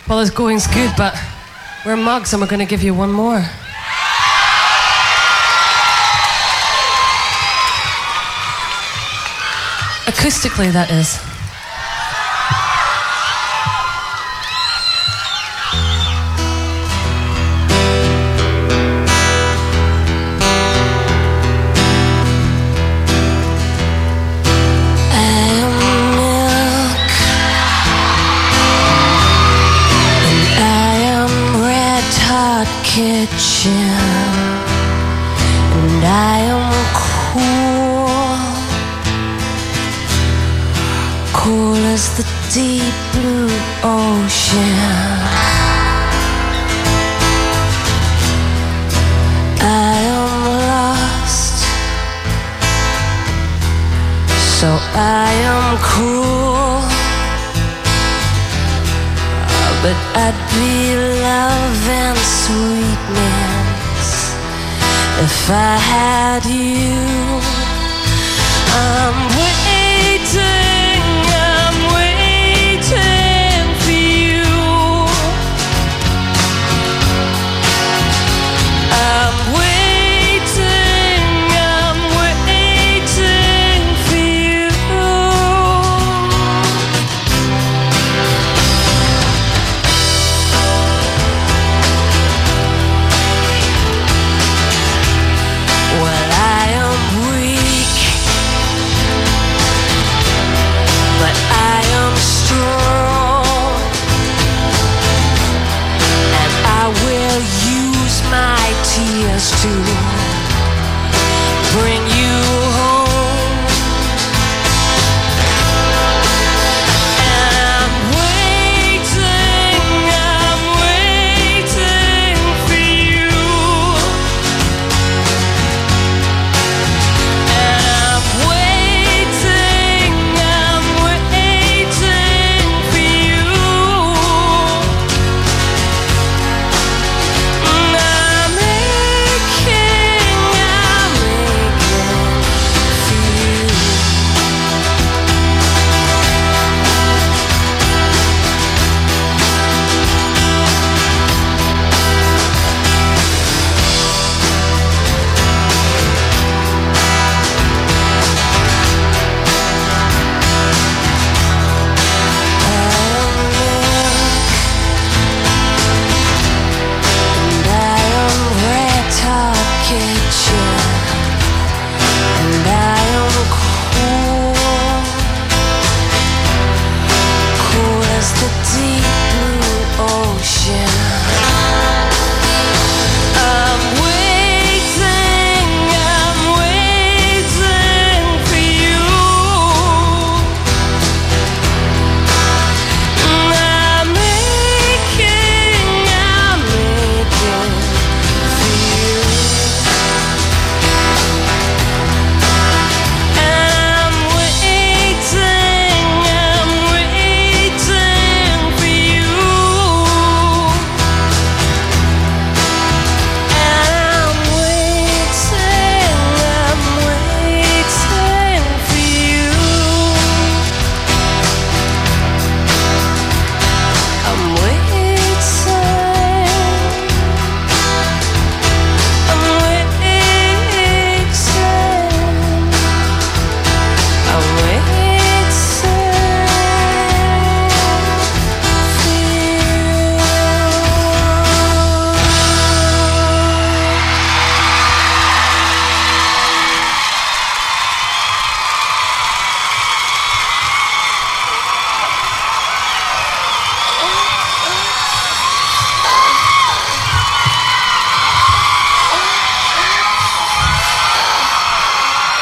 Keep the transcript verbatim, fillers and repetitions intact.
Well, this going's good, but we're mugs and we're going to give you one more. Acoustically, that is. Kitchen, and I am cool, cool as the deep blue ocean. I am lost, so I am cruel, but I'd be love and sweetness if I had you. I'm with